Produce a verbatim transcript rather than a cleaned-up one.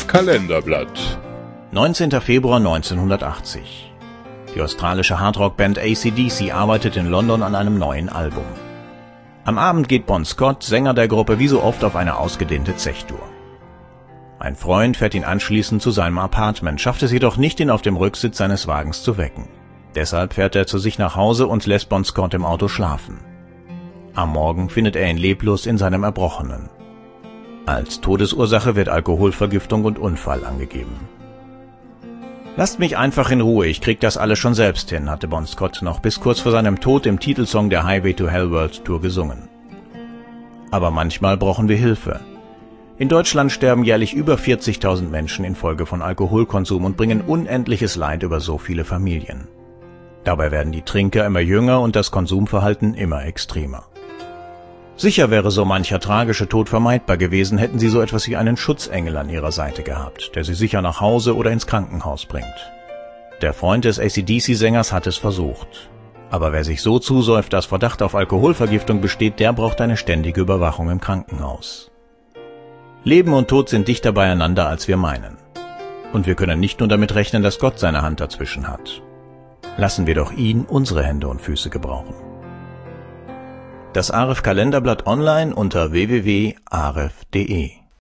Kalenderblatt. neunzehnter Februar neunzehnhundertachtzig. Die australische Hardrock-Band A C D C arbeitet in London an einem neuen Album. Am Abend geht Bon Scott, Sänger der Gruppe, wie so oft auf eine ausgedehnte Zechtour. Ein Freund fährt ihn anschließend zu seinem Apartment, schafft es jedoch nicht, ihn auf dem Rücksitz seines Wagens zu wecken. Deshalb fährt er zu sich nach Hause und lässt Bon Scott im Auto schlafen. Am Morgen findet er ihn leblos in seinem Erbrochenen. Als Todesursache wird Alkoholvergiftung und Unfall angegeben. »Lasst mich einfach in Ruhe, ich krieg das alles schon selbst hin«, hatte Bon Scott noch bis kurz vor seinem Tod im Titelsong der Highway to Hell World Tour gesungen. Aber manchmal brauchen wir Hilfe. In Deutschland sterben jährlich über vierzigtausend Menschen infolge von Alkoholkonsum und bringen unendliches Leid über so viele Familien. Dabei werden die Trinker immer jünger und das Konsumverhalten immer extremer. Sicher wäre so mancher tragische Tod vermeidbar gewesen, hätten sie so etwas wie einen Schutzengel an ihrer Seite gehabt, der sie sicher nach Hause oder ins Krankenhaus bringt. Der Freund des A C D C-Sängers hat es versucht. Aber wer sich so zusäuft, dass Verdacht auf Alkoholvergiftung besteht, der braucht eine ständige Überwachung im Krankenhaus. Leben und Tod sind dichter beieinander, als wir meinen. Und wir können nicht nur damit rechnen, dass Gott seine Hand dazwischen hat. Lassen wir doch ihn unsere Hände und Füße gebrauchen. Das Aref Kalenderblatt online unter w w w punkt aref punkt de